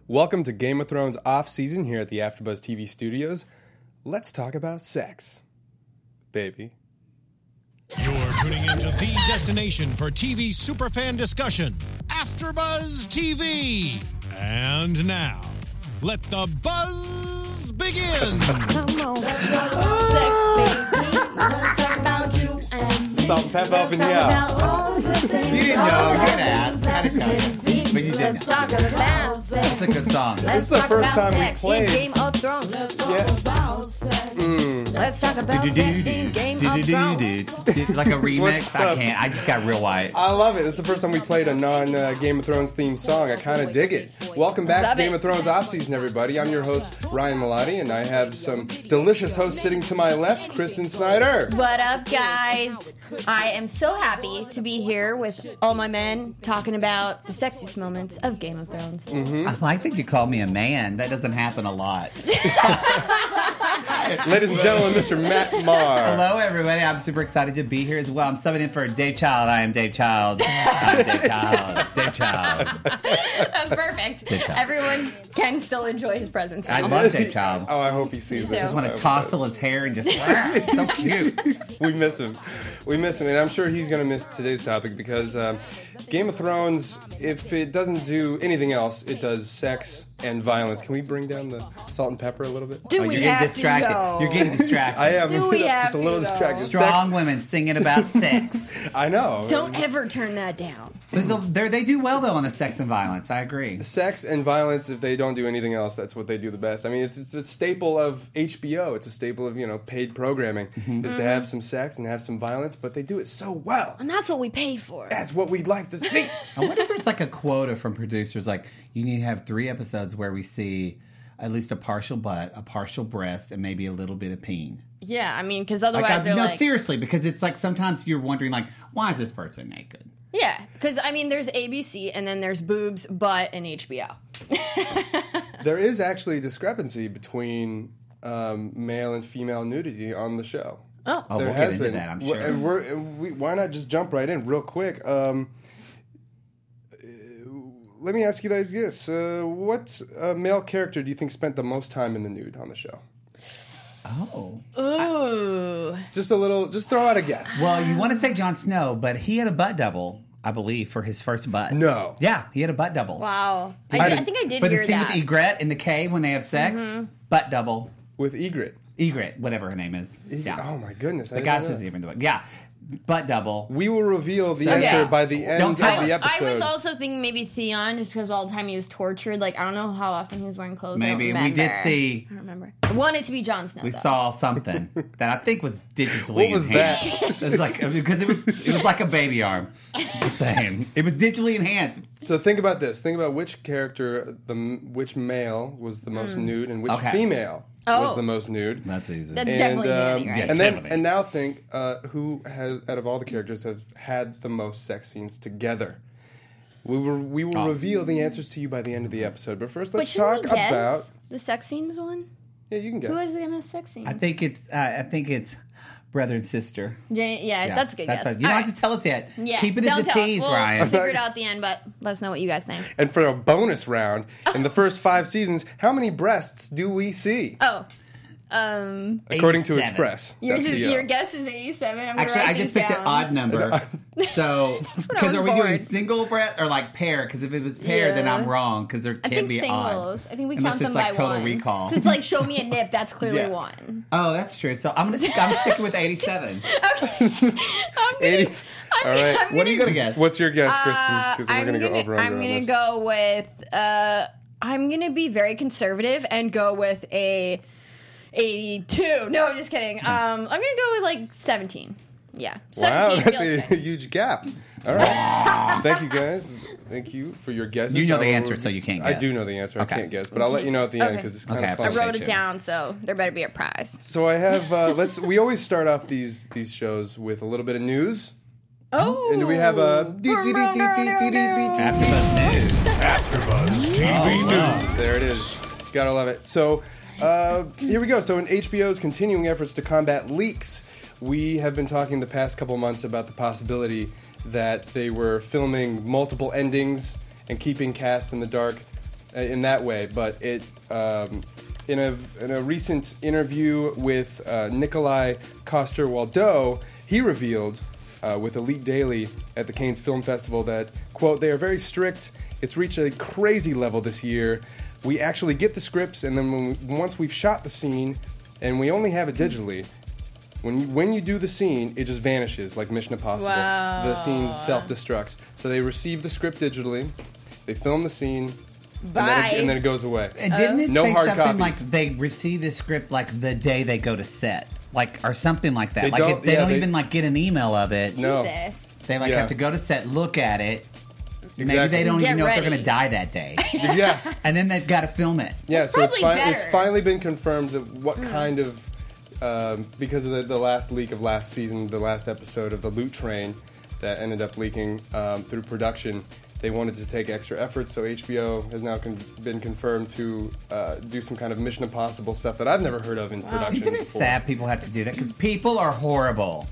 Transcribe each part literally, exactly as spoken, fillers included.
Welcome to Game of Thrones off-season here at the AfterBuzz T V studios. Let's talk about sex, baby. You're tuning into the destination for T V superfan discussion, AfterBuzz T V. And now, let the buzz begin. Come on, sex, baby. Let's talk about you and me. Salt and pepper up in here. You didn't know, you're an ass. I had to tell you. But you didn't. Let's talk about sex. It's a good song. Let's is the talk first about time we sex played. in Game of Thrones. Let's talk Yeah. about sex. Mm. Let's talk about sex in Game of Thrones. Like a remix? What's I up? can't. I just got real white. I love it. It's the first time we played a non-Game of Thrones themed song. I kind of dig it. Welcome back Love to Game it. of Thrones off-season, everybody. I'm your host, Ryan Malati, and I have some delicious hosts sitting to my left, Kristen Snyder. What up, guys? I am so happy to be here with all my men talking about the sexiest moments of Game of Thrones. Mm-hmm. I like that you called me a man. That doesn't happen a lot. Ladies and gentlemen, Mister Matt Marr. Hello, everybody. I'm super excited to be here as well. I'm subbing in for Dave Child. I am Dave Child. I'm Dave Child. Dave Child. That's perfect. Good job. Everyone can still enjoy his presence I now. love Dave Child. Oh, I hope he sees Me it. too. I just want to tousle his hair and just, it's so cute. We miss him. We miss him, and I'm sure he's going to miss today's topic because um, Game of Thrones, if it doesn't do anything else, it does sex and violence. Can we bring down the salt and pepper a little bit? Do Oh, we you're getting have distracted. to go? You're getting distracted. I am Do we just have a little to, though? distracted. Strong Sex, women singing about sex. I know. Don't ever turn that down. There's a, they're- they do well, though, on the sex and violence. I agree. Sex and violence, if they don't do anything else, that's what they do the best. I mean, it's, it's a staple of H B O. It's a staple of, you know, paid programming, Mm-hmm. is to have some sex and have some violence, but they do it so well. And that's what we pay for. That's what we'd like to see. I wonder if there's like a quota from producers, like you need to have three episodes where we see at least a partial butt, a partial breast, and maybe a little bit of peen. Yeah, I mean, because Like, otherwise I, they're no, like... seriously, because it's like sometimes you're wondering, like, why is this person naked? Yeah, because, I mean, there's A B C, and then there's boobs, butt, and H B O. There is actually a discrepancy between um, male and female nudity on the show. Oh. Oh, There we'll get has into been. that, I'm Wh- sure. And we're, and we, why not just jump right in real quick? Um, uh, let me ask you guys this. Uh, what uh, male character do you think spent the most time in the nude on the show? Oh. Ooh. Just a little, just throw out a guess. Well, you want to say Jon Snow, but he had a butt double, I believe, for his first butt. No. Yeah, he had a butt double. Wow. I, I did- I did- think I did For the hear scene that. with Ygritte in the cave when they have sex, butt double. With Ygritte. Ygritte, whatever her name is. Ygritte. Yeah. Oh my goodness. I The didn't guy know says that. even the butt. Yeah, butt double. We will reveal the So- answer Yeah. by the end Don't of tell the us. episode. I was also thinking maybe Theon, just because all the time he was tortured. Like, I don't know how often he was wearing clothes. Maybe. I don't We did remember. see- I don't remember. I want it to be Jon Snow, We though. saw something that I think was digitally What was enhanced. It was like because it was it was like a baby arm. Just saying, it was digitally enhanced. So think about this. Think about which character, the which male was the most nude, and which Okay. female was Oh. the most nude. That's easy. That's And, definitely um, Dany, right? yeah. And then, Definitely. and now think uh, who has, out of all the characters, have had the most sex scenes together. We will we will Oh. reveal the answers to you by the end of the episode. But first, But let's shouldn't talk we guess about. the sex scenes one? Yeah, you can Who go. has the most sex scenes? I think it's uh, I think it's brother and sister. yeah, yeah, Yeah, that's a good that's guess. what- you don't All have right. to tell us yet. Yeah, Keep it don't as a tell tease, us. We'll Ryan. figure it out at the end, but let us know what you guys think. And for a bonus round, in the first five seasons, how many breasts do we see? Oh, um, According to eighty-seven. Express. yours is, That's the, uh, your guess is eighty-seven. I'm gonna Actually, write I just these picked an down. odd number. So, what I because was are we doing bored. single breath or like pair? Because if it was pair, then Yeah. I'm wrong. Because there I can think be singles. odd. I think we Unless count it's them like by Total one. Recall. So it's like show me a nip. That's clearly Yeah. one. Oh, that's true. So I'm gonna I'm sticking with eighty-seven. I'm gonna, eighty. I'm, All right. I'm What are you gonna, gonna guess? What's your guess, Kristen? Uh, Because we're I'm going to go gonna, over under I'm on gonna this. go with. Uh, I'm gonna be very conservative and go with a eighty-two. No, I'm just kidding. Um, I'm gonna go with like seventeen. Yeah, Wow, seventeen that's feels a good. huge gap. All right. Thank you, guys. Thank you for your guesses. You know the I will answer, rev- so you can't I guess. do know the answer. Okay. I can't guess, but I'll let you know at the end Okay. because it's kind Okay, of I I fun. wrote it too. down, so there better be a prize. So I have. Uh, let's. We always start off these these shows with a little bit of news. Oh, And do we have a? AfterBuzz News. AfterBuzz T V Oh, wow. News. There it is. Gotta love it. So uh, here we go. So in H B O's continuing efforts to combat leaks, we have been talking the past couple months about the possibility that they were filming multiple endings and keeping cast in the dark. in that way, but it um, in a in a recent interview with uh, Nikolai Coster-Waldau, he revealed uh, with Elite Daily at the Cannes Film Festival that, quote, they are very strict. It's reached a crazy level this year. We actually get the scripts, and then when we, once we've shot the scene, and we only have it digitally, when you, when you do the scene, it just vanishes like Mission Impossible. Wow. The scene self-destructs. So they receive the script digitally, they film the scene, and then, Bye. it, and then it goes away. And didn't it No say hard something copies. like they receive the script like the day they go to set, like or something like that? They like don't- if they yeah, don't they- even like get an email of it. No. Jesus. They like Yeah. have to go to set, look at it. Maybe Exactly. they don't Get even know if they're ready. going to die that day, Yeah. and then they've got to film it. Yeah, That's so it's, probably fi- it's better. finally been confirmed that what kind of, um, because of the, the last leak of last season, the last episode of the Loot Train that ended up leaking um, through production, they wanted to take extra efforts, so H B O has now con- been confirmed to uh, do some kind of Mission Impossible stuff that I've never heard of in production Isn't it before. sad people have to do that? Because people are horrible.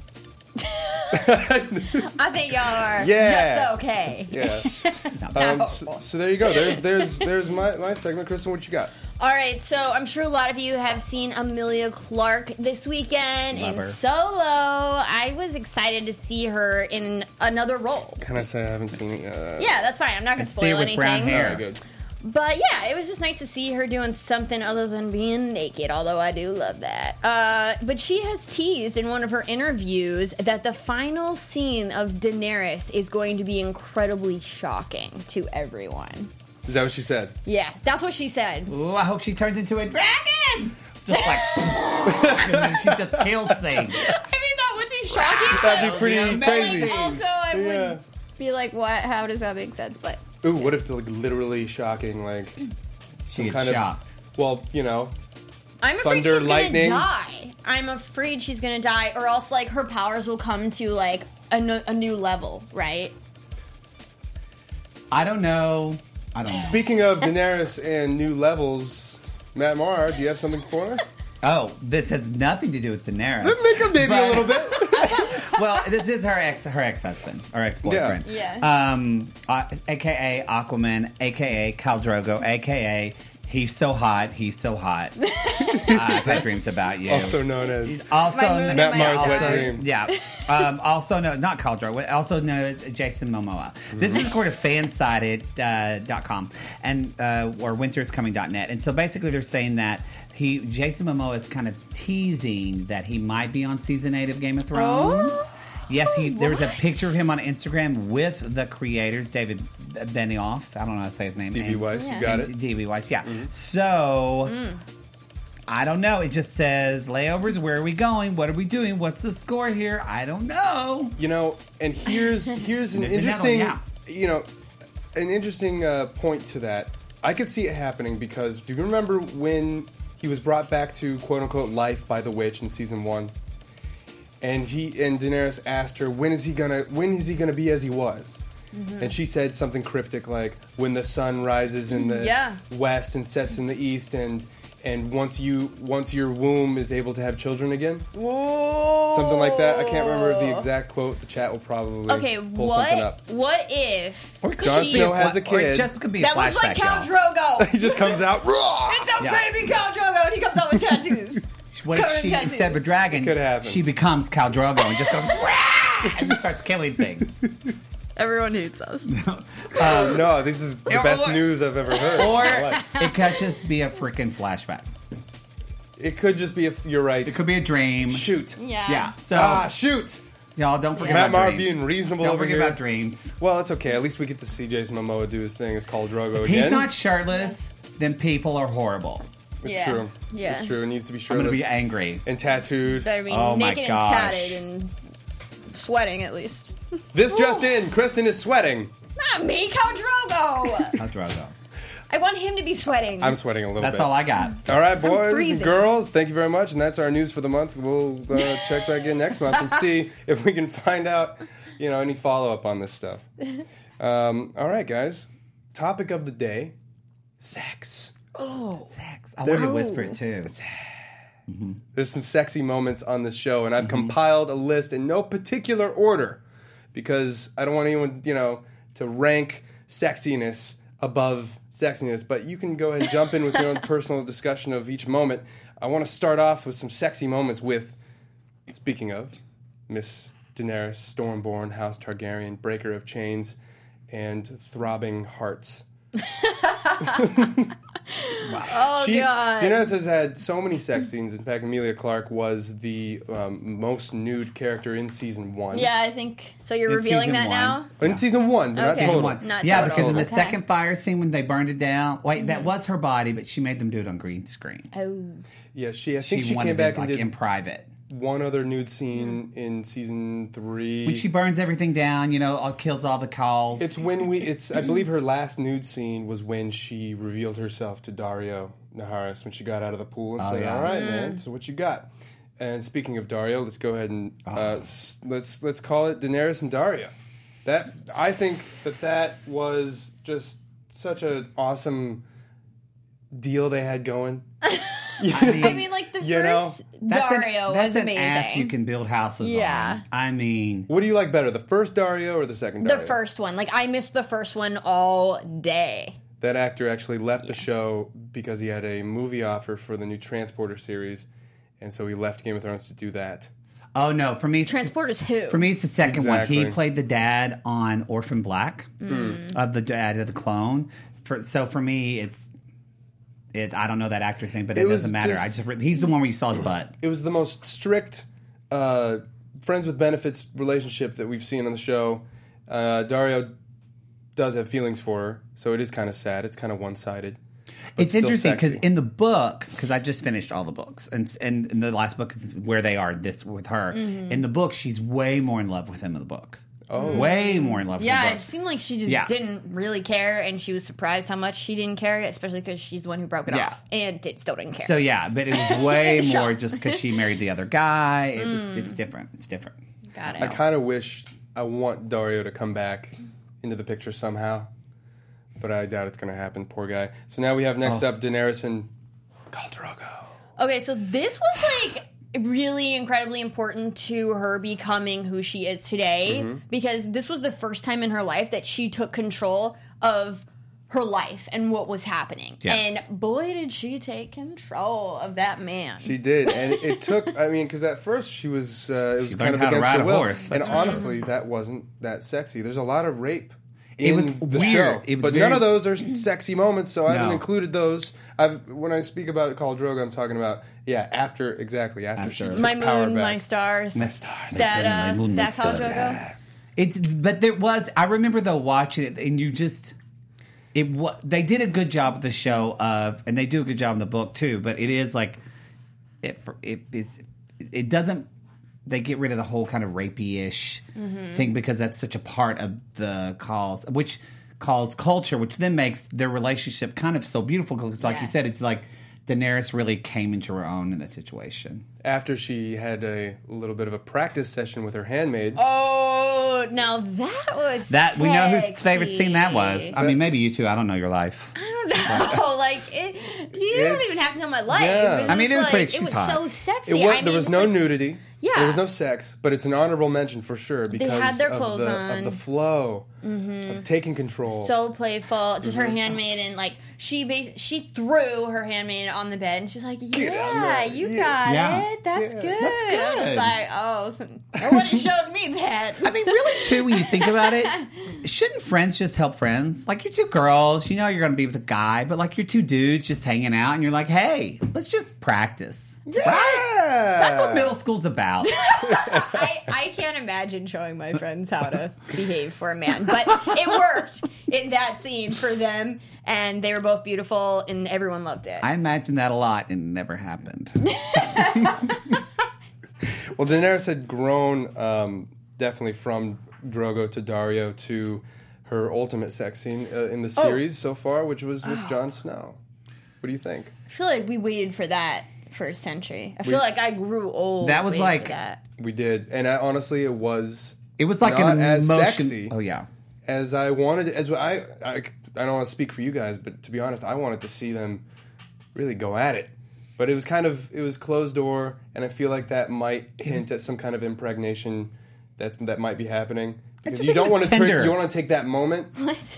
I think y'all are Yeah. just okay. Yeah. Not Um, so, horrible. so there you go. There's there's there's my, my segment. Kristen, what you got? All right, so I'm sure a lot of you have seen Amelia Clark this weekend Love in her. Solo. I was excited to see her in another role. Can I say I haven't seen it? Uh, Yeah, that's fine. I'm not going to And see her spoil with anything. brown hair. Very good. But yeah, it was just nice to see her doing something other than being naked, although I do love that. Uh, but she has teased in one of her interviews that the final scene of Daenerys is going to be incredibly shocking to everyone. Is that what she said? Yeah, that's what she said. Ooh, I hope she turns into a dragon. Just like, and then she just kills things. I mean, that would be shocking. That'd be but- pretty Yeah, but, crazy. like, also, I Yeah. would be like, what? How does that make sense? But Ooh, what if like literally shocking, like She some gets kind shocked. of well, you know, I'm afraid Thunder, she's lightning. gonna die. I'm afraid she's gonna die, or else like her powers will come to like a, no- a new level, right? I don't know. I don't know. Speaking of Daenerys and new levels, Matt Maher, do you have something for her? Oh, this has nothing to do with Daenerys. Make her maybe a But- little bit. Well, this is her ex, her ex husband, or ex boyfriend. Yeah. Um, uh, A K A Aquaman, A K A Khal Drogo, A K A he's so hot, he's so hot. uh, I've had dreams about you. Also known as Also, My moon Matt and my Maher's wet stars. dream. Yeah. Um, also known, not Khal Drogo, also known as Jason Momoa. This is according to fansided dot com and uh, or winterscoming dot net. And so basically they're saying that he Jason Momoa is kind of teasing that he might be on season eight of Game of Thrones. Oh. Yes, he. There was a What? picture of him on Instagram with the creators, David Benioff. I don't know how to say his name. D B and- Weiss. Yeah. You got and it. D B Weiss, yeah. So, I don't know. It just says layovers. Where are we going? What are we doing? What's the score here? I don't know. You know, and here's here's an There's another interesting, one, yeah. you know, an interesting uh, point to that. I could see it happening because do you remember when he was brought back to quote unquote life by the witch in season one? And he and Daenerys asked her, "When is he gonna? When is he gonna be as he was?" And she said something cryptic like, "When the sun rises in the Yeah. west and sets in the east, and and once you once your womb is able to have children again." Whoa. Something like that. I can't remember the exact quote. The chat will probably Okay, pull something what? up. What if Or it could Jon just be Snow a has fla- a kid. Or it just could be a that looks like flashback, Khal y'all. Drogo? He just comes out. "Raw!" It's a Yeah. baby Khal Drogo, and he comes out with tattoos. What if Covered in she, tattoos. instead of a dragon, It could happen. she becomes Khal Drogo and just goes, "Wah!" and starts killing things? Everyone hates us. No, this is the Or- best or- news I've ever heard. Or I like it. it could just be a freaking flashback. It could just be. A, you're right. It could be a dream. Shoot. Yeah. Yeah. So, Ah, shoot. y'all don't forget Matt about Maher dreams. being reasonable Don't over forget here. about dreams. Well, it's okay. At least we get to see Jason Momoa do his thing as Khal Drogo If again. he's not shirtless, then people are horrible. it's Yeah. true. Yeah. It's true. It needs to be I'm going shirtless to be angry. and tattooed. Better be Oh my naked and gosh. tatted and sweating at least. This just in. Kristen is sweating. Not me, Khal Drogo. Khal Drogo. I want him to be sweating. I'm sweating a little That's bit. all I got. All right, boys and freezing. girls, thank you very much. And that's our news for the month. We'll uh, check back in next month and see if we can find out, you know, any follow-up on this stuff. Um, all right, guys. Topic of the day, sex. oh. Sex. I want to There- whisper it too. There's some sexy moments on this show, and I've compiled a list in no particular order because I don't want anyone, you know, to rank sexiness above sexiness, but you can go ahead and jump in with your own personal discussion of each moment. I want to start off with some sexy moments with, speaking of, Miss Daenerys, Stormborn, House Targaryen, Breaker of Chains, and Throbbing Hearts. Oh, She, God. Daenerys has had so many sex scenes. In fact, Emilia Clarke was the um, most nude character in season one. Yeah, I think so. You're In revealing season that one. now? In season one, but Okay. not total. One. Not yeah, total. because in the Okay. second fire scene when they burned it down, wait, that was her body, but she made them do it on green screen. Oh. Yeah, she. I think she, wanted came back it, like and did in private. one other nude scene in season three. When she burns everything down, you know, all, kills all the calls. It's when we. It's. I believe her last nude scene was when she revealed herself to Dario Naharis when she got out of the pool and Oh, said, yeah. "All right, man. So what you got?" And speaking of Dario, let's go ahead and uh, s- let's let's call it Daenerys and Dario. That I think that that was just such an awesome deal they had going. I mean, I mean, like, the You know, first that's Dario an, that's was an amazing. ass you can build houses Yeah. on. I mean, What do you like better, the first Dario or the second The Dario? first one. Like, I missed the first one all day. That actor actually left the show because he had a movie offer for the new Transporter series, and so he left Game of Thrones to do that. oh no, for me, it's Transporters who? For me, it's the second one. He Exactly. played the dad on Orphan Black Mm. of the dad of the clone. For so for me, it's it. I don't know that actor's name, but it, It was doesn't matter. just- I just re- he's the one where you saw his butt. It was the most strict uh, friends with benefits relationship that we've seen on the show. Uh, Dario does have feelings for her, so it is kind of sad. It's kind of one-sided. but It's still interesting because sexy. in the book, because I just finished all the books, and and, and the last book is where they are this with her. Mm-hmm. In the book, she's way more in love with him in the book. Oh. Way more in love. with Yeah, the it book. seemed like she just Yeah. didn't really care, and she was surprised how much she didn't care, especially because she's the one who broke it Yeah. off, and did, still didn't care. So yeah, but it was way Shocked. more just because she married the other guy. It was, Mm. it's different. It's different. Got it. I kind of wish I want Dario to come back into the picture somehow, but I doubt it's going to happen. Poor guy. So now we have next Oh. up Daenerys and Khal Drogo. Okay, so this was like really incredibly important to her becoming who she is today Mm-hmm. because this was the first time in her life that she took control of her life and what was happening. Yes. And boy, did she take control of that man. She did, and it, it took. I mean, because at first she was, uh, it was She kind learned of how to against ride her a will. horse, And that's for honestly, that wasn't that sexy. There's a lot of rape. It In was the weird. show, It was but very- none of those are sexy moments, so I haven't No. included those. I've when I speak about Khal Drogo, I'm talking about yeah, after exactly after, After. she took my power moon, back. my stars. My stars. That, My uh, moon, my that's how stars. Drogo. It's but there was. I remember though watching it, and you just it. wa- They did a good job with the show of, and they do a good job in the book too. But it is like it. It is. It doesn't. They get rid of the whole kind of rapey-ish thing because that's such a part of the calls, which calls culture, which then makes their relationship kind of so beautiful. Because, like you said, Yes. it's like Daenerys really came into her own in that situation. After she had a little bit of a practice session with her handmaid. Oh, now that was That we know whose sexy. favorite scene that was. I mean, maybe you two. I don't know your life. I don't know. like, it, you don't It's- even have to know my life. yeah. It's I mean, just it was like, pretty- It she's was hot. so sexy. It was, I mean, there was it's no like, nudity. Yeah. There was no sex, but it's an honorable mention for sure because had their of, clothes the, on. of the flow of taking control. So playful, just Mm-hmm. her handmaid, and like she bas- she threw her handmaid on the bed, and she's like, Get on "Yeah, there. you Yeah. got Yeah. it. That's Yeah. good." That's I was good. like, "Oh, so, no one showed me that." I mean, really, too, when you think about it, shouldn't friends just help friends? Like, you're two girls, you know you're going to be with a guy, but like, you're two dudes just hanging out, and you're like, hey, let's just practice. yeah. That's what middle school's about. I, I can't imagine showing my friends how to behave for a man, but it worked in that scene for them, and they were both beautiful, and everyone loved it. I imagine that a lot, and it never happened. Well, Daenerys had grown um, definitely from Drogo to Dario to her ultimate sex scene uh, in the Oh. series so far, which was with Jon Snow. What do you think? I feel like we waited for that for a century. I feel We- like I grew old. That was waiting like- for that. We did, and I, honestly, it was It was like not an as emotion. sexy Oh, yeah. as I wanted. As I, I, I don't want to speak for you guys, but to be honest, I wanted to see them really go at it. But it was kind of it was closed door, and I feel like that might hint at some kind of impregnation that's that might be happening because just you think it don't was want to tender. you want to take that moment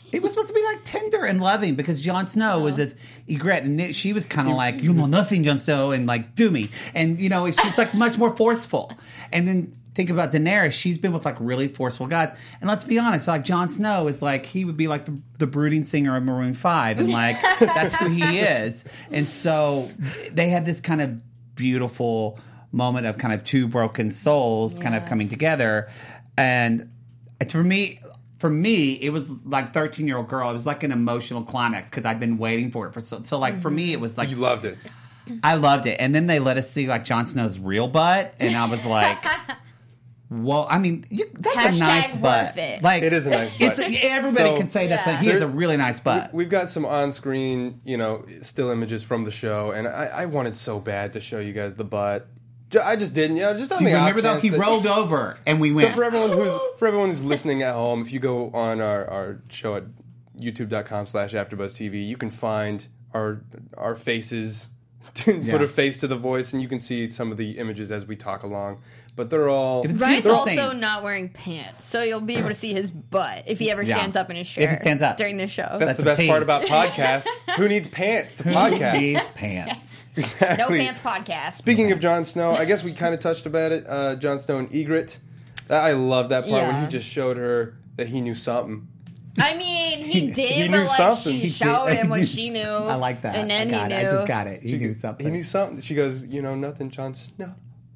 It was supposed to be like tender and loving because Jon Snow was with Ygritte, and she was kind of like, "You know nothing, Jon Snow," and like, "Do me," and you know, she's like much more forceful. And then think about Daenerys; she's been with like really forceful guys. And let's be honest, like Jon Snow is like he would be like the, the brooding singer of Maroon Five, and like that's who he is. And so they had this kind of beautiful moment of kind of two broken souls yes. kind of coming together, and for me. For me, it was like thirteen-year-old girl. It was like an emotional climax because I'd been waiting for it for so. So, like for me, it was like you loved it. I loved it, and then they let us see like Jon Snow's real butt, and I was like, "Well, I mean, you, that's Hashtag a nice butt. It. Like it is a nice butt. It's, everybody so, can say that's yeah. like he has a really nice butt. We've got some on-screen, you know, still images from the show, and I, I wanted so bad to show you guys the butt. I just didn't, you know, just on Do you the off remember though? chance He that- rolled over, and we went. So for everyone who's for everyone who's listening at home, if you go on our, our show at youtube.com slash AfterBuzzTV, you can find our our faces, put Yeah. a face to the voice, and you can see some of the images as we talk along. But they're all It was Ryan's They're all also same. not wearing pants, so you'll be able to see his butt if he ever Yeah. stands up in his If chair he stands up. during this show. that's, That's the a best part tease. about podcasts. Who needs pants to podcast? These pants. No Exactly. pants podcast. Speaking of Jon Snow, I guess we kind of touched about it. Uh, Jon Snow and Ygritte. I love that part when Yeah. he just showed her that he knew something. I mean, he, He- did, he but knew like something. she He showed did. him what she knew. I like that. and then I got he it. knew. I just got it. He knew something. He knew something. She goes, you know nothing, Jon Snow.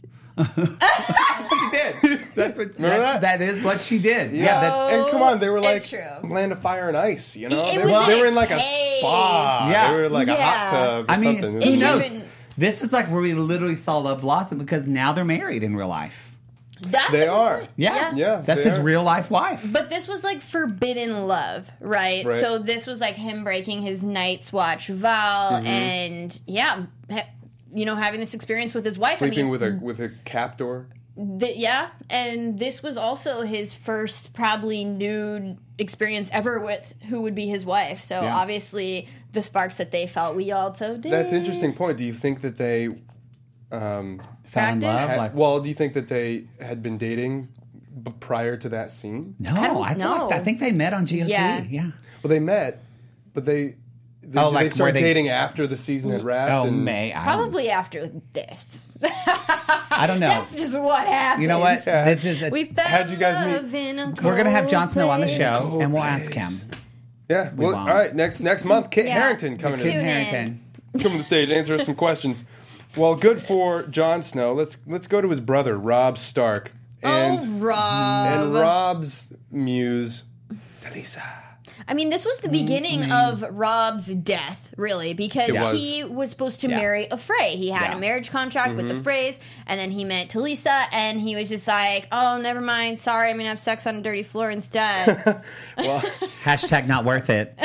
She did. That's what. Remember that? That is what she did. Yeah, Yeah. that, and come on, they were like It's true. Land of Fire and Ice, you know? It they, was were, they in were a in like a cave. spa. Yeah. They were like a hot Yeah. tub or I mean, something. who It knows? should've been- This is like where we literally saw love blossom because now they're married in real life. That's They a good are. point. Yeah, Yeah, That's they his are. real life wife. But this was like forbidden love, right? Right. So this was like him breaking his Night's Watch vow, Mm-hmm. and yeah, ha- you know, having this experience with his wife. I Sleeping mean, with a with a captor. th- yeah, and this was also his first probably nude experience ever with who would be his wife. So Yeah. obviously, the sparks that they felt, we also did. That's an interesting point. Do you think that they um, Fell in practice? love. had, Like, well, do you think that they had been dating b- prior to that scene? no, I don't I, feel know. like I think they met on G O T. Yeah. Yeah. Well, they met, but they they, Oh, did like they start where they- dating after the season had wrapped. Oh, and, May. I don't, Probably after this. I don't know. That's just what happened. You know what? Yeah. This is. A, We fell How'd you guys meet? love in a we're gonna have cold Jon Snow on the place. show, and we'll ask him. Yeah. Well, won't. all right. Next next month, Kit Yeah. Harington coming Tune Kit in. in. Harington. Come to the stage, answer us some questions. Well, good for Jon Snow. Let's let's go to his brother, Robb Stark, and oh, Rob. and Rob's muse, Talisa. I mean, this was the beginning of Rob's death, really, because It was. he was supposed to Yeah. marry a Frey. He had Yeah. a marriage contract with the Freys, and then he met Talisa, and he was just like, "Oh, never mind. Sorry, I'm gonna have sex on a dirty floor instead." Well, Hashtag not worth it.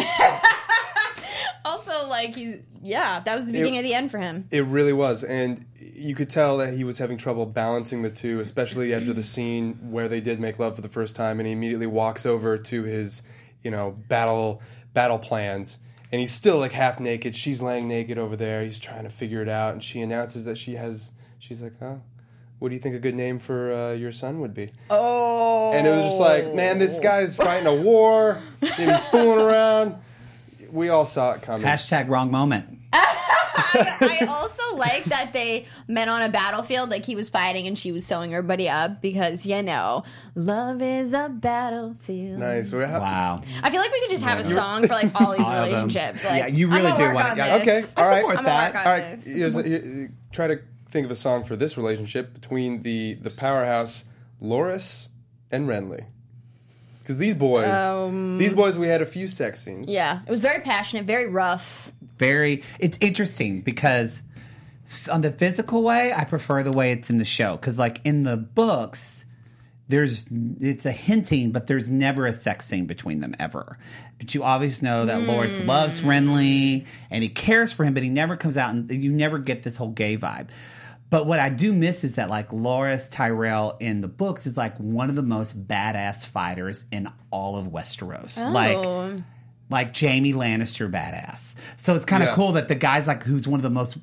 also, like he's yeah, that was the beginning of the end for him. it really was, and you could tell that he was having trouble balancing the two, especially after the scene where they did make love for the first time, and he immediately walks over to his, you know, battle battle plans, and he's still like half naked. She's laying naked over there. He's trying to figure it out, and she announces that she has. She's like, "Oh, what do you think a good name for uh, your son would be?" Oh, And it was just like, man, this guy's fighting a war, and he's fooling around. We all saw it coming. Hashtag wrong moment. I also like that they met on a battlefield, like he was fighting and she was sewing everybody up because, you know, love is a battlefield. Nice. Well, how- Wow. I feel like we could just have a song for like all these All of them. relationships. Like, Yeah, you really I'm gonna do work want on it. Yeah, this. okay, all right. support I'm gonna that. work on All right, this. here's a, here- try to think of a song for this relationship between the the powerhouse Loras and Renly. Because these boys, Um, these boys, we had a few sex scenes. Yeah, it was very passionate, very rough. Very. It's interesting because f- on the physical way, I prefer the way it's in the show. Because like in the books, there's it's a hinting, but there's never a sex scene between them ever. But you always know that Loras loves Renly and he cares for him, but he never comes out and you never get this whole gay vibe. But what I do miss is that like Loras Tyrell in the books is like one of the most badass fighters in all of Westeros. Oh. Like like Jaime Lannister badass. So it's kind of Yeah. cool that the guy's like who's one of the most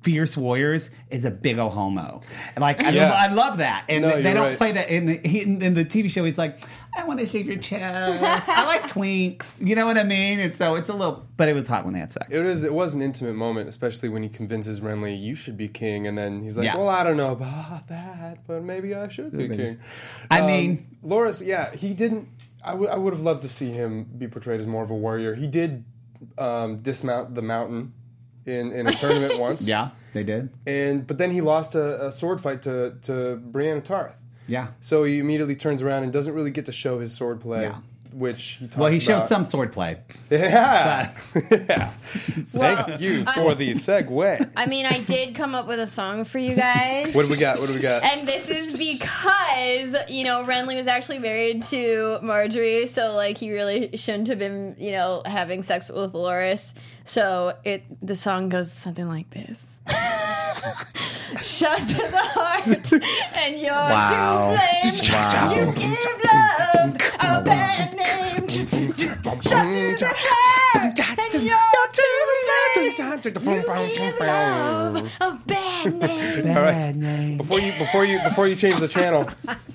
fierce warriors is a big ol' homo. Like I, Yeah. lo- I love that, and No, they you're don't right. play that in the, he, in the T V show. He's like, I want to shave your chest. I like twinks. You know what I mean? And so it's a little, but it was hot when they had sex. It was it was an intimate moment, especially when he convinces Renly, "You should be king," and then he's like, Yeah. "Well, I don't know about that, but maybe I should be king." I Um, mean, Loras, yeah, he didn't. I, w- I would have loved to see him be portrayed as more of a warrior. He did um, dismount the mountain in, in a tournament once, yeah, they did. and but then he lost a, a sword fight to to Brienne of Tarth. Yeah. So he immediately turns around and doesn't really get to show his sword play, Yeah. which he talks Well, he showed about. some swordplay. Yeah. yeah. Well, Thank you for the segue. I mean, I did come up with a song for you guys. What do we got? What do we got? And this is because, you know, Renly was actually married to Marjorie, so, like, he really shouldn't have been, you know, having sex with Loras. So it the song goes something like this. Shut to the heart, and you're Wow. to blame. Wow. You give love a bad name. Shut to the heart, and you're to blame. You give love a bad name. Bad name. Before you before you before you change the channel,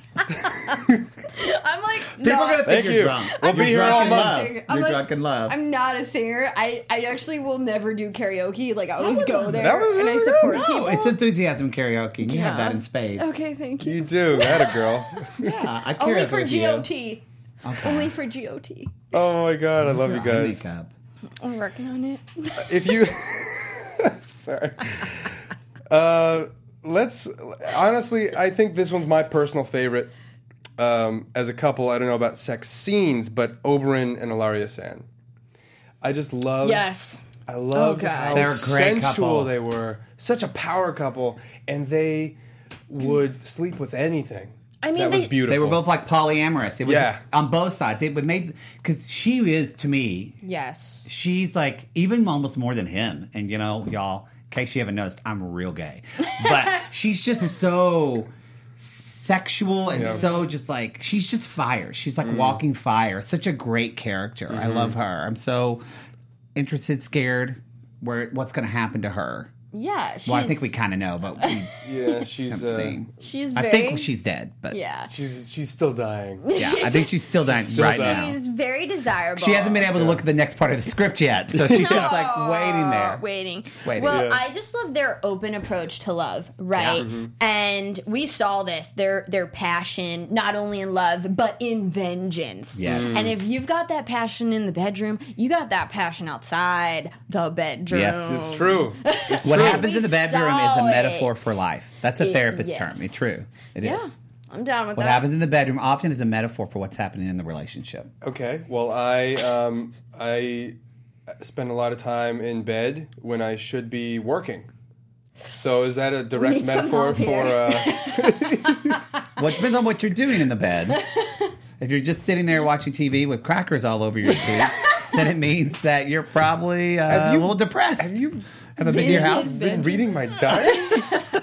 I'm like, People no, are gonna Thank think you. you're drunk. We'll You're be here drunk all in month. love. I'm You're like- drunk in love. I'm not a singer. I, I actually will never do karaoke. Like, I always go there That was and I really support good. people. No, it's enthusiasm karaoke. And you have Yeah. that in spades. Okay, thank you. you do that, a girl. Yeah, I Only karaoke for with you. G O T. Okay. Only for G O T. Oh my god, I love you Eye guys. makeup. I'm working on it. If you, sorry. Uh, let's honestly, I think this one's my personal favorite. Um, as a couple, I don't know about sex scenes, but Oberyn and Ilaria Sand. I just love. Yes. I love Oh, God. how They're a great sensual couple. they were. Such a power couple, and they would sleep with anything. I mean, that was they- beautiful. They were both like polyamorous. It was Yeah. on both sides. It would make because she is to me. Yes. She's like even almost more than him. And you know, y'all, in case you haven't noticed, I'm real gay, but she's just so sexual and Yeah. so just like she's just fire. She's like Mm. walking fire. Such a great character. I Mm-hmm. love her. I'm so interested, scared, where what's going to happen to her. Yeah. She's, Well, I think we kind of know, but we Yeah, she's. haven't Uh, seen. She's I very. think she's dead, but Yeah. she's she's still dying. yeah, I think she's still dying still right dying. now. She's very desirable. She hasn't been able to look at the next part of the script yet, so she's just like waiting there. Waiting. Waiting. Well, Yeah. I just love their open approach to love, right? Yeah. And we saw this their their passion, not only in love but in vengeance. Yes. Mm. And if you've got that passion in the bedroom, you got that passion outside the bedroom. Yes. It's true. It's What true. happens in the We bedroom is a saw metaphor it. for life. That's a It- therapist yes. term. It's true. It is. Yeah, I'm down with What that. happens in the bedroom often is a metaphor for what's happening in the relationship. Okay. Well, I um, I spend a lot of time in bed when I should be working. So is that a direct need some metaphor help for? here. Uh, Well, it depends on what you're doing in the bed. If you're just sitting there watching T V with crackers all over your sheets, then it means that you're probably uh, Have you- a little depressed. have you Have I been to your Been in house? his been reading my diary?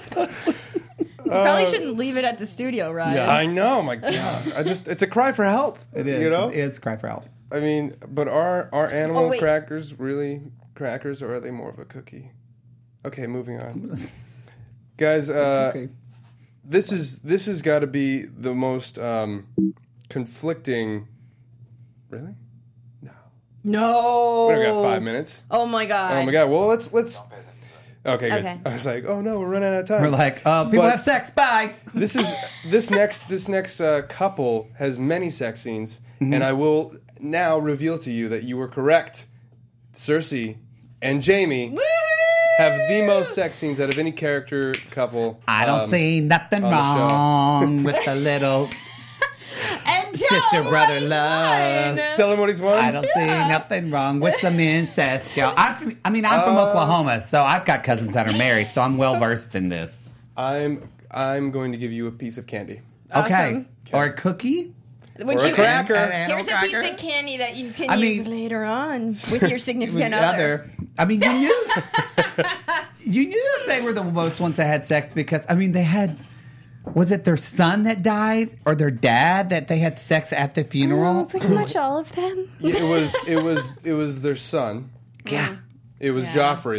Probably shouldn't leave it at the studio, right? I know. My God. I just it's a cry for help. It is. You know. It is a cry for help. I mean, but are are animal Oh, wait. crackers really crackers, or are they more of a cookie? Okay, moving on. Guys, uh, Okay. this is this has got to be the most um, conflicting. Really? No. We only got five minutes. Oh my god. Oh my god. Well, let's let's. Okay, good. Okay. I was like, oh no, we're running out of time. We're like, oh, people But- have sex. Bye. This is this next this next uh, couple has many sex scenes, Mm-hmm. and I will now reveal to you that you were correct. Cersei and Jaime have the most sex scenes out of any character couple. I don't um, see nothing on the show. wrong with a little And tell sister him brother what he's love. won. Tell him what he's won. I don't see nothing wrong with some incest, y'all. I'm from, I mean, I'm from Uh, Oklahoma, so I've got cousins that are married, so I'm well versed in this. I'm I'm going to give you a piece of candy. Okay. Awesome. Or a cookie? Which Or a you cracker. An animal Here's a cracker? piece of candy that you can I use mean- later on with your significant With other. I mean, you knew you knew that they were the most ones that had sex because I mean they had. Was it their son that died or their dad that they had sex at the Oh, funeral? pretty much all of them. It was it was it was their son. Yeah. It was Yeah. Joffrey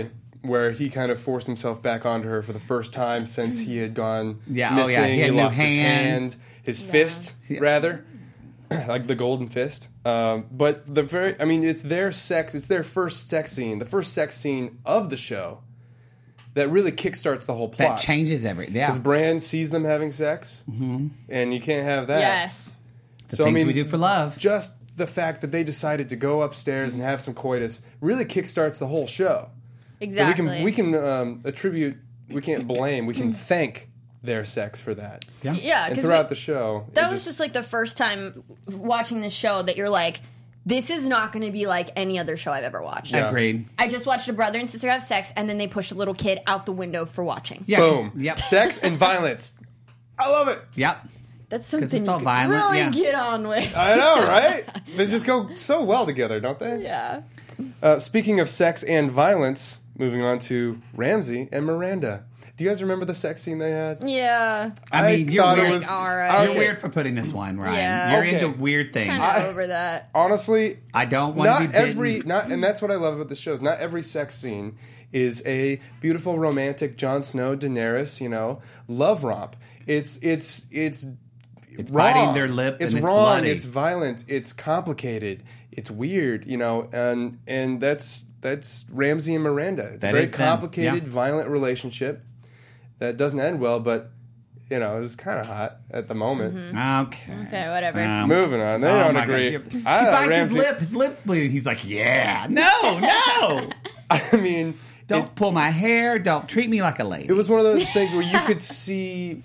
where he kind of forced himself back onto her for the first time since he had gone Yeah, oh, missing. yeah, he had a new lost his hand. hand, his fist, rather, like the golden fist. Um, but the very, I mean, it's their sex. It's their first sex scene, the first sex scene of the show, that really kickstarts the whole plot. That changes everything. Yeah. Because Bran sees them having sex, mm-hmm. and you can't have that. Yes. The so, things I mean, we do for love. Just the fact that they decided to go upstairs and have some coitus really kickstarts the whole show. Exactly. So we can we can um, attribute, we can't blame, we can thank their sex for that. Yeah. Yeah, And because throughout the show, that it was just like the first time watching the show that you're like, this is not going to be like any other show I've ever watched. Yeah. Agreed. I just watched a brother and sister have sex, and then they pushed a little kid out the window for watching. Yeah. boom, Yep. sex and violence. I love it. Yep. That's 'Cause something it's you all could violent, really yeah. get on with. I know, right? They just go so well together, don't they? Yeah. Uh, speaking of sex and violence, moving on to Ramsey and Miranda. Do you guys remember the sex scene they had? Yeah. I mean, you're thought it weird. was- All right. You're Okay. weird for putting this one, Ryan. Yeah. You're Okay. into weird things. Kind of over that. Honestly, I don't want to not be bitten. every not, and that's what I love about the shows. Not every sex scene is a beautiful, romantic Jon Snow, Daenerys, you know, love romp. It's it's it's It's wrong. biting their lip It's and it's wrong. bloody. It's violent. It's complicated. It's weird. You know, and and that's that's Ramsey and Miranda. It's That a very is them. complicated, Yeah. violent relationship that doesn't end well, but. You know, it was kind of hot at the moment. Okay. Okay, whatever. Um, Moving on. They oh don't my agree. God. She I thought bites Ramsey- his lip. His lip's bleeding. He's like, yeah. No, no. I mean, Don't it, pull my hair. Don't treat me like a lady. it was one of those things where you could see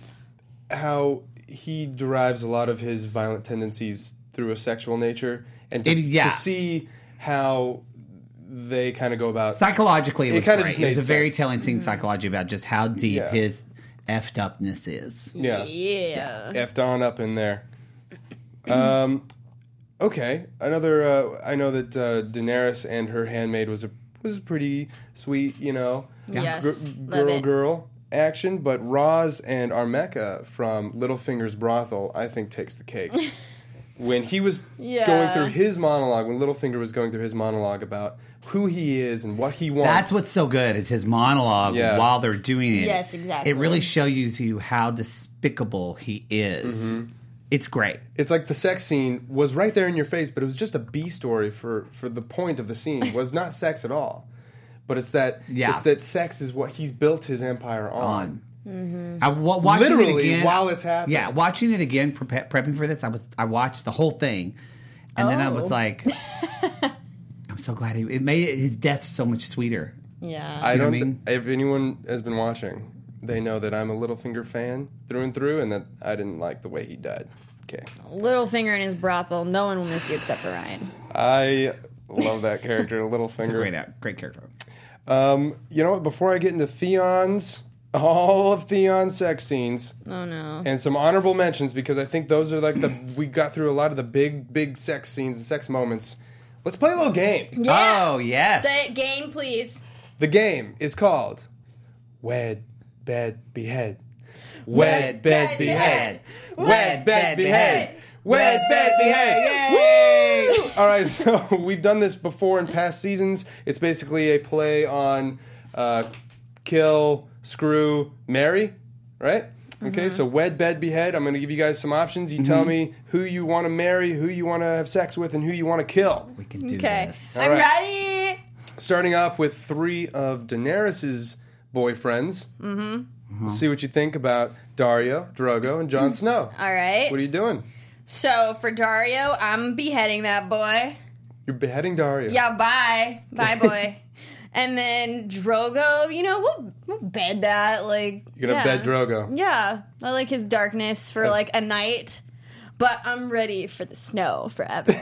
how he derives a lot of his violent tendencies through a sexual nature, and to, It- yeah. to see how they kind of go about. Psychologically, it It was kinda great. just It was made a very sense. telling scene psychology about just how deep Yeah. his effed upness is. yeah, Yeah. effed on up in there. Um, okay, another. Uh, I know that uh, Daenerys and her handmaid was a was pretty sweet, you know, Yes. gr- Love girl it. girl action. But Roz and Armeka from Littlefinger's brothel, I think, takes the cake. When he was Yeah. going through his monologue, when Littlefinger was going through his monologue about who he is and what he wants, That's what's so good is his monologue Yeah. while they're doing it. Yes, exactly. It really shows you how despicable he is. Mm-hmm. It's great. It's like the sex scene was right there in your face, but it was just a B story for, for the point of the scene. It was not sex at all. But it's that Yeah. it's that sex is what he's built his empire on. On. I, wa- watching Literally, it again while it's happening. Yeah, watching it again, prepa- prepping for this, I was I watched the whole thing, and then I was Oh. like, I'm so glad he, it made his death so much sweeter. Yeah. I You know don't. what I mean? If anyone has been watching, they know that I'm a Littlefinger fan through and through, and that I didn't like the way he died. Okay, Littlefinger in his brothel. No one will miss you except for Ryan. I love that character, Littlefinger. It's a great act- great character. Um, you know what? Before I get into Theon's, all of Theon's sex scenes, Oh no. and some honorable mentions, because I think those are like the we got through a lot of the big, big sex scenes and sex moments. Let's play a little game. Yeah. Oh yes, The game, please. The game is called Wed, Bed, Behead. Wed, Bed, Behead. Wed, Bed, Behead. Wed, Bed, Behead. Woo! All right, so we've done this before in past seasons. It's basically a play on uh, kill, screw, marry, right? Okay, so wed, bed, behead. I'm going to give you guys some options. You tell me who you want to marry, who you want to have sex with, and who you want to kill. we can do Okay. this. I'm All right. ready. Starting off with three of Daenerys' boyfriends. Mm-hmm. See what you think about Dario, Drogo, and Jon Snow. All right. What are you doing? So for Dario, I'm beheading that boy. You're beheading Dario. Yeah, bye. Bye, boy. And then Drogo, you know, we'll, we'll bed that. Like, You're going to yeah. bed Drogo. Yeah. I like his darkness for like a night. But I'm ready for the snow forever.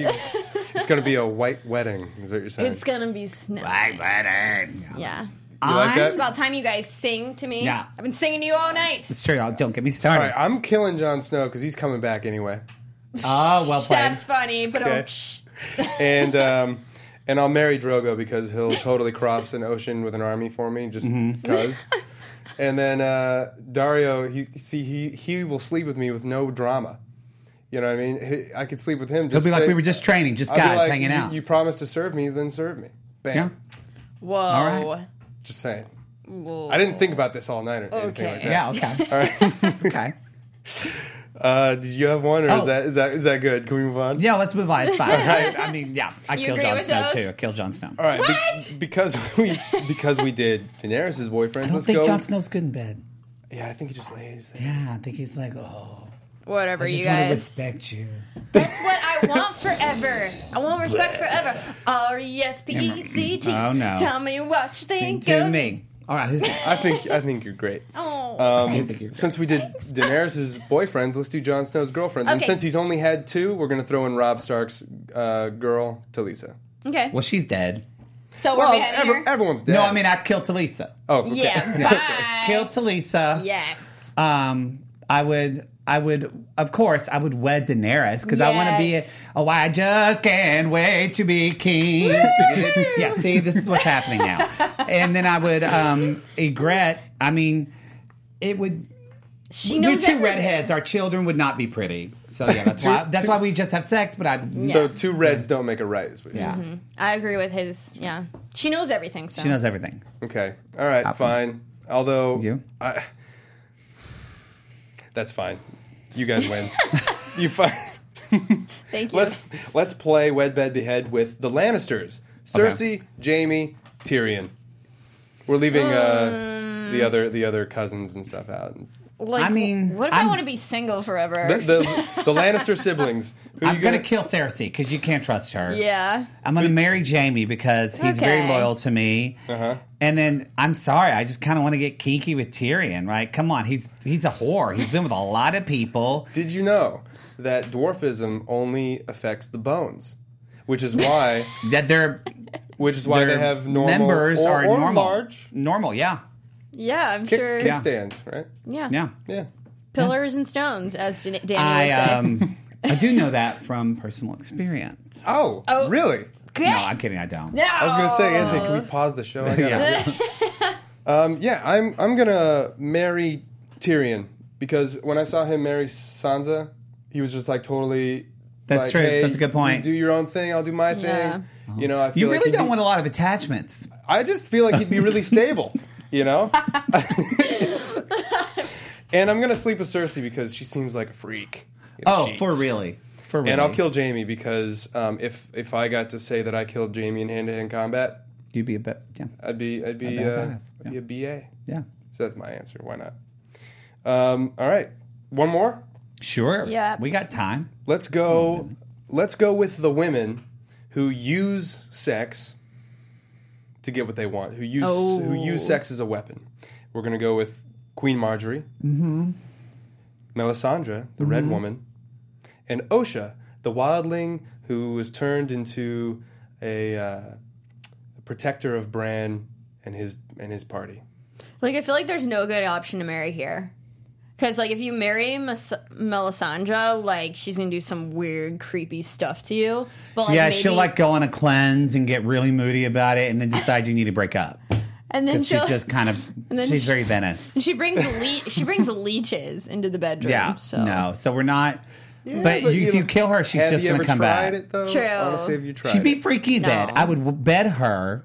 It's going to be a white wedding, is what you're saying. It's gonna be snow. White wedding. Yeah. You like that? It's about time you guys sing to me. Yeah. I've been singing to you all night. It's true. Don't get me All started. right, I'm killing Jon Snow because he's coming back anyway. Oh, well played. That's funny, but Okay. oh, psh. And um, and I'll marry Drogo because he'll totally cross an ocean with an army for me, just Mm-hmm. because. And then uh, Dario, he see he he will sleep with me with no drama. You know what I mean? He, I could sleep with him. He'll Just be like say- we were just training, just I'll be guys like, hanging you, out. You promised to serve me, then serve me. Bam. Yeah. Whoa. All right. Just saying. Whoa. I didn't think about this all night or anything Okay. like that. Yeah, okay. All right. Okay. Uh, did you have one, or Oh. is that is that is that good? Can we move on? Yeah, let's move on. It's fine. I, I mean, yeah, I You killed agree Jon with Snow those? too. I killed Jon Snow. All right. What? Be- because we because we did Daenerys' boyfriends. I don't let's think go. Jon Snow's good in bed. Yeah, I think he just lays there. Yeah, I think he's like, oh, Whatever, I just you want to guys. respect you. That's what I want forever. I want respect forever. R E S P E C T. Oh, no. Tell me what you think To of me. All right, who's next? I think I think you're great. Oh. Um, since we did Daenerys' boyfriends, let's do Jon Snow's girlfriends. And Okay. since he's only had two, we're going to throw in Robb Stark's uh, girl, Talisa. Okay. Well, she's dead. So we're Well, beheading every- her? everyone's dead. No, I mean, I'd kill Talisa. oh, okay. Yeah. Bye. Kill Talisa. Yes. Um, I would, I would, of course, I would wed Daenerys because I want to be. A, Yes. oh, I just can't wait to be king. Yeah, see, this is what's happening now. And then I would, um, Ygritte. I mean, it would. She We're knows two everything. redheads. Our children would not be pretty. So yeah, that's why. That's two- why we just have sex. But I. So two reds don't make a right. Is what you're Yeah, saying. I agree with his. Yeah. She knows everything. So. she knows everything. Okay. All right. Up. Fine. Although You? I, that's fine. You guys win. you fine. Thank you. Let's let's play Wed Bed Behead with the Lannisters: Cersei, Jaime, Tyrion. We're leaving uh, the other the other cousins and stuff out. Like, I mean, what if i I'm- want to be single forever? The the, the Lannister siblings. Who I'm you gonna, kill Cersei because you can't trust her. yeah. I'm gonna marry Jaime because he's very Okay. loyal to me. Uh-huh. And then I'm sorry, I just kind of want to get kinky with Tyrion. Right? Come on, he's he's a whore. He's been with a lot of people. Did you know that dwarfism only affects the bones, which is why That they're which is why their they have normal members or, are or normal. large Normal, yeah, Yeah, I'm kick, sure. kickstands, right? Yeah. yeah. Yeah. Pillars and stones, as Dan- Danny I would say. um I do know that from personal experience. Oh, Oh. really? Okay. No, I'm kidding. I don't. No. I was going to say, Anthony, can we pause the show? I gotta, Yeah. Um, yeah, I'm I'm gonna marry Tyrion because when I saw him marry Sansa, he was just like totally. That's like, true. Hey, That's a good point. You do your own thing. I'll do my thing. Yeah. You know, I feel You like really he'd don't be- want a lot of attachments. I just feel like he'd be really stable. You know. And I'm gonna sleep with Cersei because she seems like a freak. in Oh, sheets. for really? For really? And I'll kill Jaime because um, if if I got to say that I killed Jaime in hand to hand combat, You'd be a bit. Yeah. I'd be I'd be A uh, badass, I'd be yeah. a B A. Yeah. So that's my answer. Why not? Um, all right, one more. Sure. Yeah. We got time. Let's go. Let's go with the women who use sex to get what they want. Who use Oh. who use sex as a weapon. We're gonna go with Queen Marjorie, mm-hmm. Melisandre, the Mm-hmm. Red Woman, and Osha, the wildling who was turned into a, uh, a protector of Bran and his and his party. Like, I feel like there's no good option to marry here. Because, like, if you marry Mes- Melisandre, like, she's going to do some weird, creepy stuff to you. But like, yeah, maybe, she'll like go on a cleanse and get really moody about it, and then decide you need to break up and then because she'll, she's just kind of And then she's she- very Venice. she brings le- she brings leeches into the bedroom. Yeah, so. no, so we're not. but but you, you if you know, kill her, she's Have just you going ever to come tried back. it though? True. Honestly, have you tried? She'd be it? freaky in bed. No. I would w- bed her.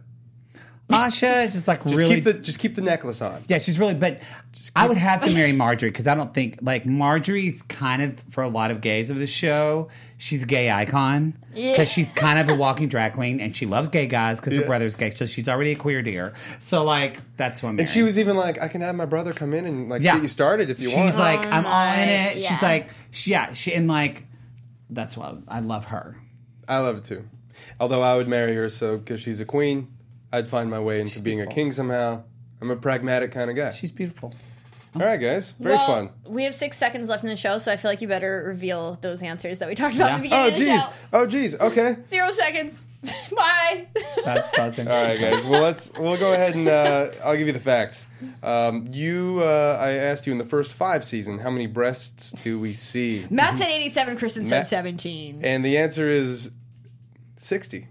Asha is just like Just really. keep the just keep the necklace on. Yeah, she's really. But I would have to marry Marjorie because I don't think like Marjorie's kind of for a lot of gays of the show. She's a gay icon because Yeah. she's kind of a walking drag queen and she loves gay guys because her Yeah. brother's gay. So she's already a queer dear. So like that's what I'm. And she was even like, I can have my brother come in and like Yeah. get you started if you She's want. like, I'm all in my- it. She's yeah. like, yeah, she and like, that's why I love her. I love it too. Although I would marry her so because she's a queen, I'd find my way into She's being a beautiful. king somehow. I'm a pragmatic kind of guy. She's beautiful. All right, guys, very well, fun. We have six seconds left in the show, so I feel like you better reveal those answers that we talked about Yeah. at the beginning Oh of the geez, show. oh geez. Okay. Zero seconds. Bye. That's buzzing. All right, guys. Well, let's we'll go ahead and uh, I'll give you the facts. Um, you, uh, I asked you in the first five season, how many breasts do we see? Matt said eighty-seven. Kristen said Matt- seventeen. And the answer is sixty.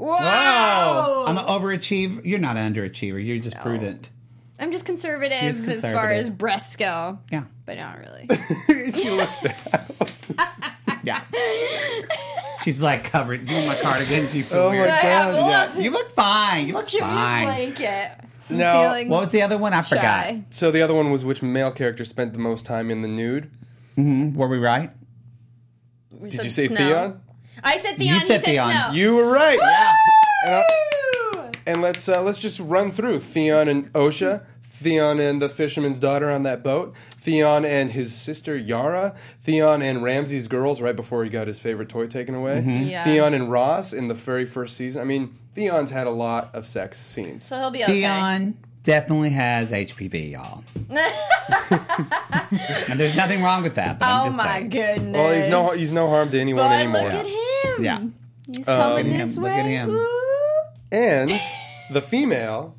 Wow. I'm an overachiever. You're not an underachiever. You're just prudent. I'm just conservative, You're just as far conservative. as breasts go, Yeah. but not really. She looks down. Yeah. She's like covered. You want my cardigan? You feel Oh weird. my I have God, lots You look fine. You look Give me a fine. blanket. Now, feeling What was the other one? I forgot. shy. so the other one was which male character spent the most time in the nude? Were we right? We Did said you say Snow. Theon? I said Theon. You You said said Theon. Snow. You were right. Yeah. And, I- Woo! and let's uh, let's just run through Theon and Osha, Theon and the fisherman's daughter on that boat, Theon and his sister Yara, Theon and Ramsay's girls right before he got his favorite toy taken away, Yeah. Theon and Ross in the very first season. I mean, Theon's had a lot of sex scenes. So he'll be okay. Theon definitely has H P V, y'all. And there's nothing wrong with that. But I'm Oh just my saying. goodness. Well, he's no he's no harm to anyone But anymore. look at him. Yeah. He's coming Look at this him, way. look at him. Woo. And the female,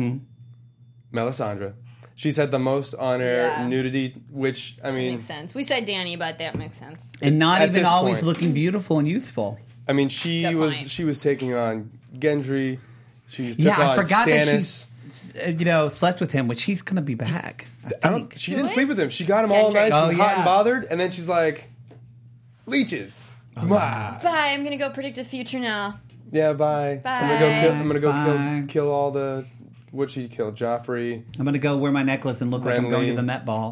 Melisandre, she's had the most on-air Yeah. nudity, which I mean, Makes sense. We said Danny, but that makes sense. And not At even this always point. looking beautiful and youthful. I mean, she Good was point. she was taking on Gendry. She took Yeah, I on forgot that Stannis. she's, uh, you know, slept with him, which he's going to be back. I I don't, think. she didn't Who sleep is? with him. She got him all Gendry. nice Oh, and hot yeah. and bothered, and then she's like, "Leeches, Oh, Mwah. Bye. I'm gonna go predict the future now. yeah, bye. I'm gonna Bye. go kill. I'm gonna go Bye. kill, kill all the. What she killed? Joffrey. I'm going to go wear my necklace and look like I'm going to Renly. the Met Ball.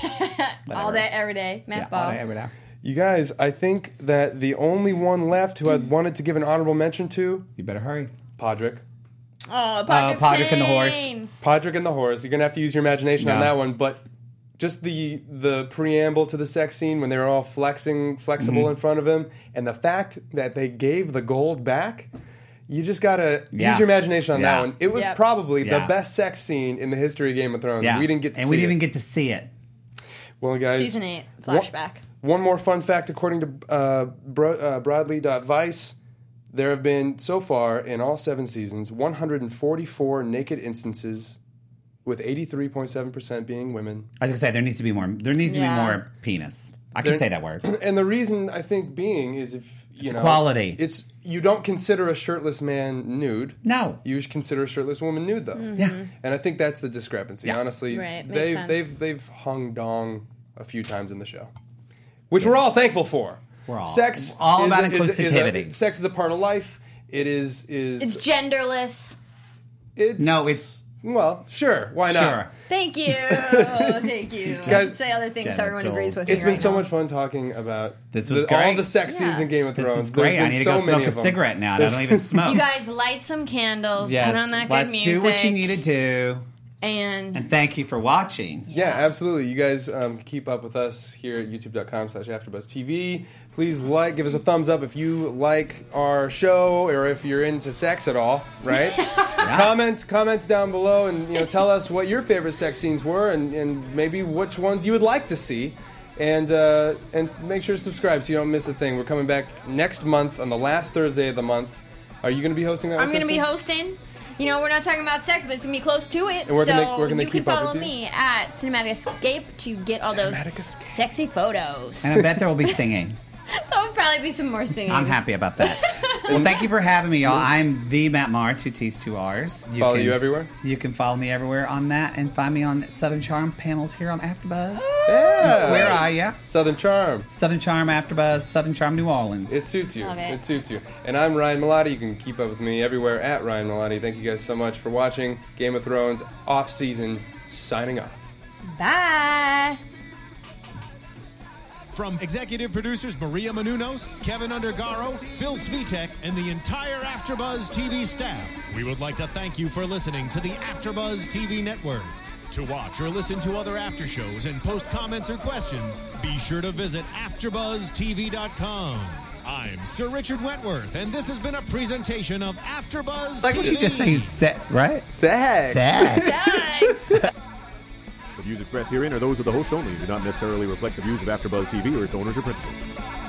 All that every day. Matt Yeah, Ball. all day, every day. You guys, I think that the only one left who I wanted to give an honorable mention to, You better hurry. Podrick. Oh, Podrick, Uh, Podrick and the horse. Payne. Podrick and the horse. You're gonna have to use your imagination on Yeah. that one, but just the the preamble to the sex scene when they were all flexing, flexible Mm-hmm. in front of him, and the fact that they gave the gold back. You just gotta Yeah. use your imagination on Yeah. that one. It was Yep. probably Yeah. the best sex scene in the history of Game of Thrones. Yeah. We didn't get to and see we didn't it. even get to see it. Well, guys, Season eight flashback. One more fun fact, according to uh, Bro- uh, Broadly.Vice, there have been, so far, in all seven seasons, one hundred forty-four naked instances, with eighty-three point seven percent being women. I was going to say, there needs to be more, there needs to Yeah. be more penis. I can There- say that word. And the reason, I think, being is if, you It's know... quality. It's, you don't consider a shirtless man nude. No. You consider a shirtless woman nude, though. Yeah. And I think that's the discrepancy. Yeah. Honestly, Right, makes they've sense. they've they've hung dong a few times in the show, which we're all thankful for. We're all- sex all is about a- is a- is a- inclusivity. sex is a part of life. It is is It's genderless. it's No, it's- well, sure, why not? Sure. Thank you. Thank you. I Guys- should say other things so everyone agrees with me. It's been right so now. much fun talking about This was the- all great. the sex scenes Yeah. in Game of This Thrones. is great. There's I been need to so go many smoke a of them. cigarette now. and I There's- don't even smoke. You guys light some candles, yes. put on that good Let's music. do what you need to do. And And thank you for watching. Yeah, absolutely. You guys um, keep up with us here at youtube.com slash AfterBuzzTV. Please like, give us a thumbs up if you like our show or if you're into sex at all, right? Comment, comments down below and you know tell us what your favorite sex scenes were and, and maybe which ones you would like to see. And uh, and make sure to subscribe so you don't miss a thing. We're coming back next month on the last Thursday of the month. Are you going to be hosting that? I'm with going to us, be Kristen? hosting. You know, we're not talking about sex, but it's going to be close to it. And where so can they- where can they you can keep up follow with you? me at Cinematic Escape to get all those Cinematic Escape. sexy photos. And I bet there will be singing. There'll probably be some more singing. I'm happy about that. Well, thank you for having me, y'all. I'm the Matt Marr, two T's, two R's. You Follow can- you everywhere? You can follow me everywhere on that and find me on Southern Charm panels here on AfterBuzz. Yeah. Where are ya? Southern Charm. Southern Charm, AfterBuzz, Southern Charm, New Orleans. It suits you. Love it. suits you. And I'm Ryan Malati. You can keep up with me everywhere at Ryan Malati. Thank you guys so much for watching Game of Thrones off season. Signing off. Bye. From executive producers Maria Menounos, Kevin Undergaro, Phil Svitek, and the entire AfterBuzz T V staff, we would like to thank you for listening to the AfterBuzz T V network. To watch or listen to other after shows and post comments or questions, be sure to visit after buzz T V dot com. I'm Sir Richard Wentworth, and this has been a presentation of AfterBuzz like T V. what you just saying, set, right? Sex. Sex. Thanks. The views expressed herein are those of the hosts only and do not necessarily reflect the views of AfterBuzz T V or its owners or principals.